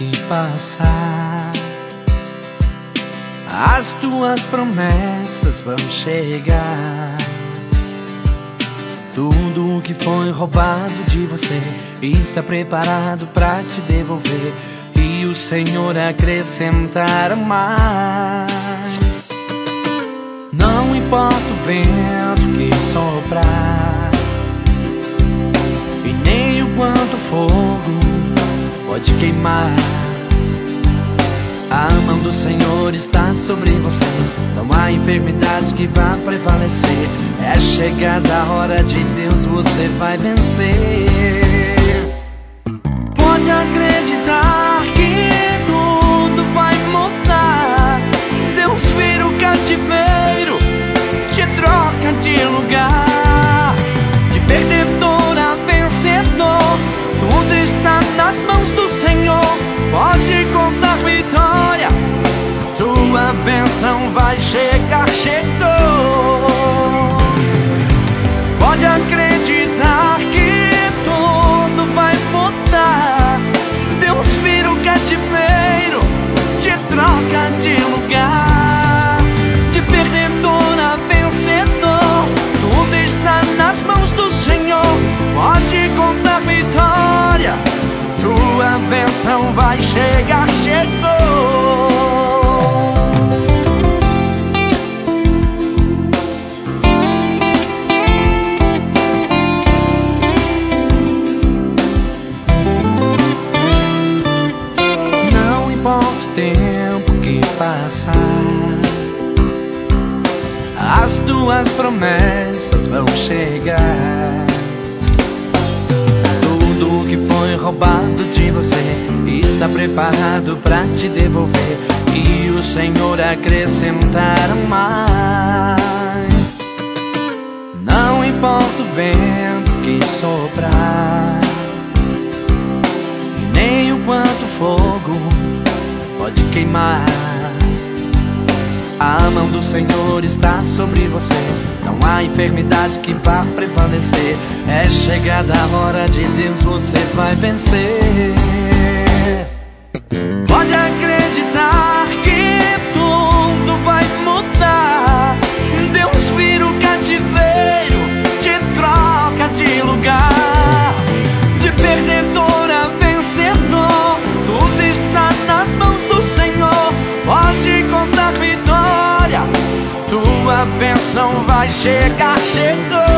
que passar, as tuas promessas vão chegar. Tudo que foi roubado de você está preparado para te devolver, e o Senhor acrescentar mais. Não importa o vento que soprar, e nem o quanto fogo pode queimar, a mão do Senhor está sobre você. Não há enfermidade que vá prevalecer. É chegada a hora de Deus, você vai vencer. Pode acreditar que tudo vai mudar. Deus vira o cativeiro, te troca de lugar. De perdedor a vencedor, tudo está nas mãos do Senhor. Pode contar vitória, tua bênção vai chegar, chegou. Pode acreditar que tudo vai mudar. Deus vira o cativeiro, te troca de lugar. De perdedor a vencedor, tudo está nas mãos do Senhor. Pode contar vitória, tua bênção vai chegar, chegou. Não importa o tempo que passar, as tuas promessas vão chegar. Tudo que foi roubado de você está preparado para te devolver, e o Senhor acrescentar mais. Não importa o vento que soprar, e nem o quanto fogo pode queimar, a mão do Senhor está sobre você. Não há enfermidade que vá prevalecer. É chegada a hora de Deus, você vai vencer. Pode acreditar que tudo vai mudar. Deus vira o cativeiro, te troca de lugar. De perdedor a vencedor, tudo está nas mãos do Senhor. Pode contar vitória, tua bênção vai chegar, chegou.